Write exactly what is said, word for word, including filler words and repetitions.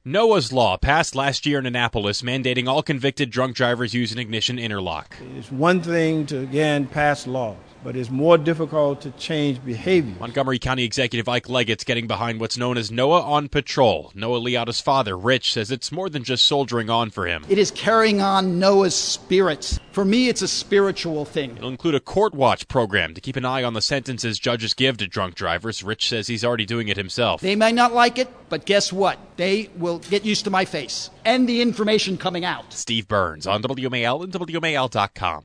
Noah's Law passed last year in Annapolis, mandating all convicted drunk drivers use an ignition interlock. It's one thing to, again, pass laws, but it's more difficult to change behavior. Montgomery County Executive Ike Leggett's getting behind what's known as Noah on Patrol. Noah Liotta's father, Rich, says it's more than just soldiering on for him. It is carrying on Noah's spirit. For me, it's a spiritual thing. It'll include a court watch program to keep an eye on the sentences judges give to drunk drivers. Rich says he's already doing it himself. They may not like it, but guess what? They will get used to my face and the information coming out. Steve Burns on W M A L and W M A L dot com.